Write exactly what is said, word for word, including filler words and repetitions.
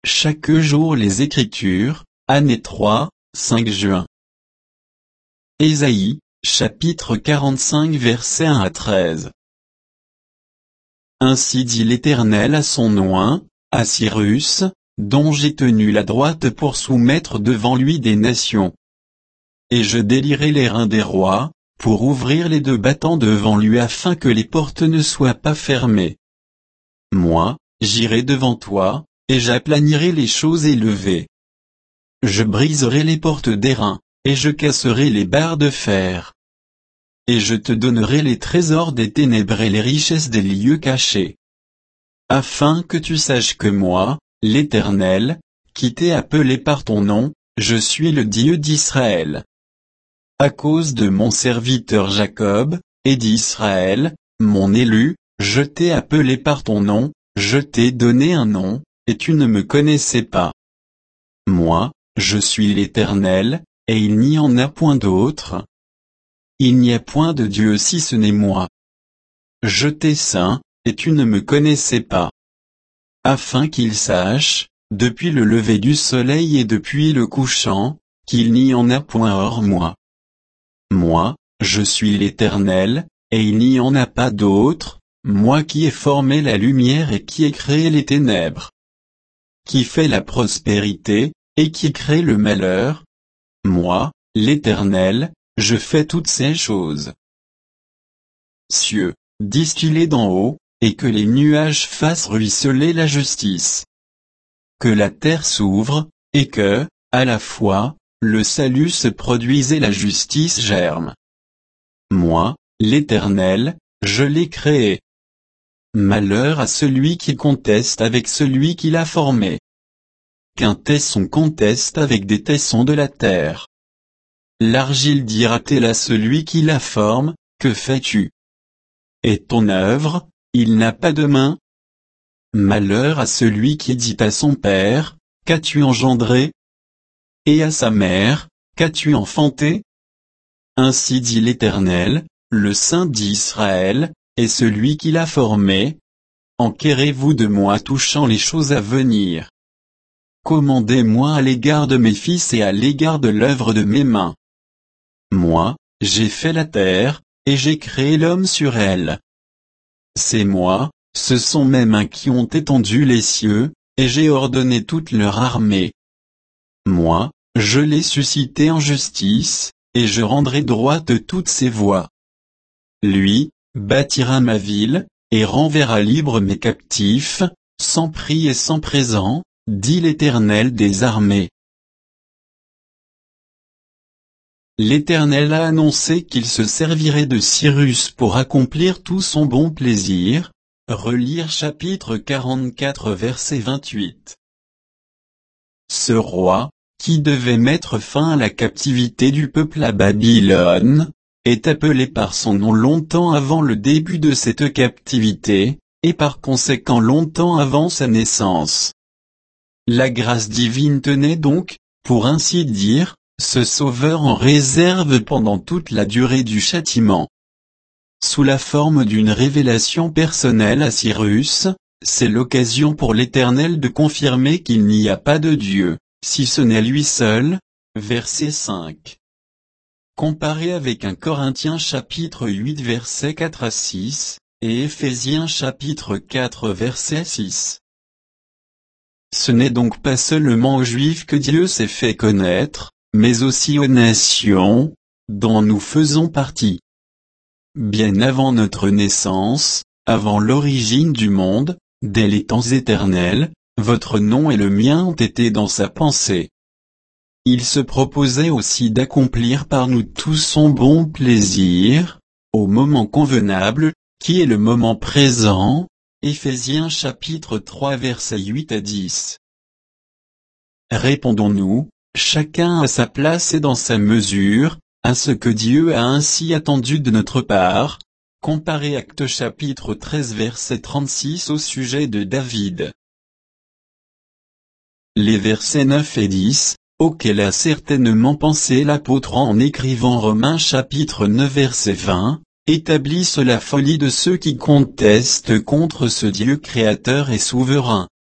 chaque jour les Écritures, année trois, cinq juin. Ésaïe, chapitre quarante-cinq versets un à treize. Ainsi dit l'Éternel à son oint, à Cyrus, dont j'ai tenu la droite pour soumettre devant lui des nations. Et je délierai les reins des rois, pour ouvrir les deux battants devant lui afin que les portes ne soient pas fermées. Moi, j'irai devant toi, et j'aplanirai les choses élevées. Je briserai les portes d'airain, et je casserai les barres de fer. Et je te donnerai les trésors des ténèbres et les richesses des lieux cachés. Afin que tu saches que moi, l'Éternel, qui t'ai appelé par ton nom, je suis le Dieu d'Israël. À cause de mon serviteur Jacob, et d'Israël, mon élu, je t'ai appelé par ton nom, je t'ai donné un nom, et tu ne me connaissais pas. Moi, je suis l'Éternel, et il n'y en a point d'autre. Il n'y a point de Dieu si ce n'est moi. Je t'ai saint, et tu ne me connaissais pas. Afin qu'il sache, depuis le lever du soleil et depuis le couchant, qu'il n'y en a point hors moi. Moi, je suis l'Éternel, et il n'y en a pas d'autre, moi qui ai formé la lumière et qui ai créé les ténèbres. Qui fait la prospérité, et qui crée le malheur. Moi, l'Éternel, je fais toutes ces choses. Cieux, distillez d'en haut, et que les nuages fassent ruisseler la justice. Que la terre s'ouvre, et que, à la fois, le salut se produise et la justice germe. Moi, l'Éternel, je l'ai créé. Malheur à celui qui conteste avec celui qui l'a formé. Qu'un tesson conteste avec des tessons de la terre. L'argile dira-t-elle à celui qui la forme, que fais-tu? Et ton œuvre, il n'a pas de main? Malheur à celui qui dit à son père, qu'as-tu engendré? Et à sa mère, qu'as-tu enfanté? Ainsi dit l'Éternel, le Saint d'Israël, et celui qui l'a formé. Enquérez-vous de moi touchant les choses à venir. Commandez-moi à l'égard de mes fils et à l'égard de l'œuvre de mes mains. Moi, j'ai fait la terre, et j'ai créé l'homme sur elle. C'est moi, ce sont mes mains qui ont étendu les cieux, et j'ai ordonné toute leur armée. Moi, je l'ai suscité en justice, et je rendrai droite toutes ses voies. Lui, bâtira ma ville, et renverra libre mes captifs, sans prix et sans présent, dit l'Éternel des armées. L'Éternel a annoncé qu'il se servirait de Cyrus pour accomplir tout son bon plaisir. Relire chapitre quarante-quatre verset vingt-huit. Ce roi, qui devait mettre fin à la captivité du peuple à Babylone, est appelé par son nom longtemps avant le début de cette captivité, et par conséquent longtemps avant sa naissance. La grâce divine tenait donc, pour ainsi dire, ce sauveur en réserve pendant toute la durée du châtiment. Sous la forme d'une révélation personnelle à Cyrus, c'est l'occasion pour l'Éternel de confirmer qu'il n'y a pas de Dieu, si ce n'est lui seul. Verset cinq. Comparé avec un Corinthiens chapitre huit verset quatre à six, et Éphésiens chapitre quatre verset six. Ce n'est donc pas seulement aux Juifs que Dieu s'est fait connaître, mais aussi aux nations, dont nous faisons partie. Bien avant notre naissance, avant l'origine du monde, dès les temps éternels, votre nom et le mien ont été dans sa pensée. Il se proposait aussi d'accomplir par nous tout son bon plaisir, au moment convenable, qui est le moment présent. Éphésiens chapitre trois versets huit à dix. Répondons-nous, chacun à sa place et dans sa mesure, à ce que Dieu a ainsi attendu de notre part. Comparez Actes chapitre treize verset trente-six au sujet de David. Les versets neuf et dix, auxquels a certainement pensé l'apôtre en écrivant Romains chapitre neuf verset vingt, établissent la folie de ceux qui contestent contre ce Dieu créateur et souverain.